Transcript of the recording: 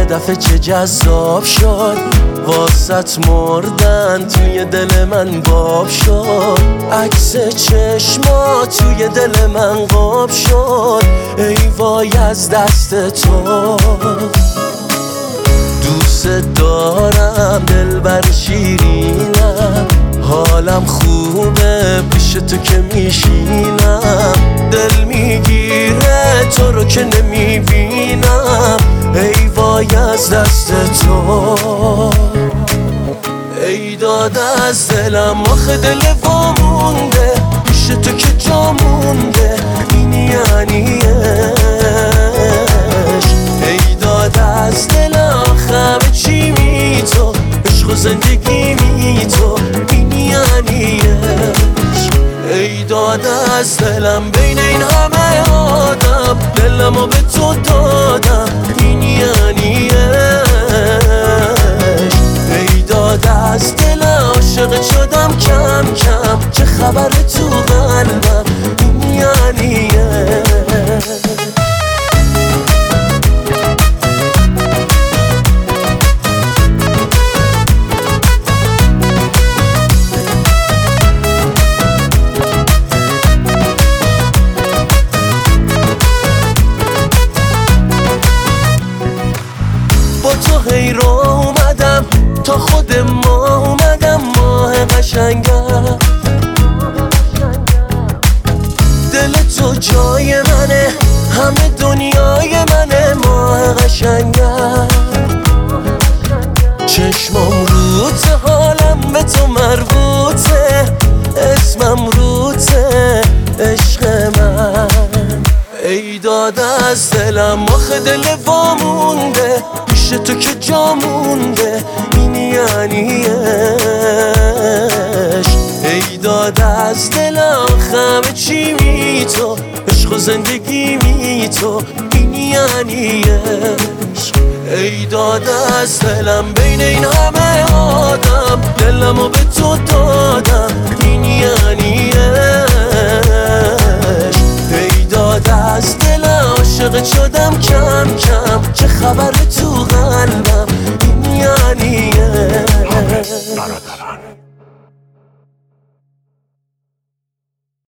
یه دفعه چه جذاب شد، واسط مردن توی دل من باب شد. عکس چشما توی دل من قاب شد، ای وای از دست تو. دوست دارم دلبر شیرینم، حالم خوبه پیش تو که میشینم. دل میگیره تو رو که نمیبینم، ای وای از دست تو. ای داد از دلم آخه دل وامونده، پیش تو که جا مونده، این یعنی عشق. ای داد از دل آخه همه چی می تو، عشق و زندگی می تو، این یعنی عشق. ای داد از دلم بین این همه آدم، دلمو به تو دادم، این یعنی عشق. ای داد از دل عاشق شدم کم کم، چه خبر تو قلبم، این یعنی عشق. با تو هی را اومدم تا خود ما اومدم، ماه قشنگم. دل تو جای منه، همه دنیای منه، ماه قشنگم. چشمم روته، حالم به تو مربوطه، اسمم روته، عشق من. ای داد از دلم آخه دل وامونده، پیش تو که جا مونده، این یعنی عشق. ای داد از دل آخه همه چی می تو، عشق و زندگی می تو، این یعنی عشق. ای داد از دلم بین این همه آدم، دلمو به تو دادم، این یعنی عشق. ای داد از دل عاشق شدم کم کم، چه خبر تو